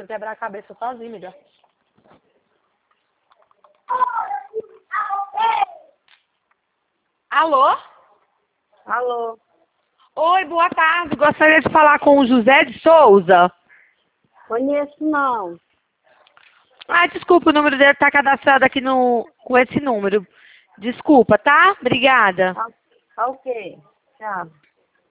ele quebrar a cabeça sozinho, melhor. Alô? Alô? Oi, boa tarde. Gostaria de falar com o José de Souza. Conheço não. Ah, desculpa, o número dele está cadastrado aqui com esse número. Desculpa, tá? Obrigada. Ok. Tchau.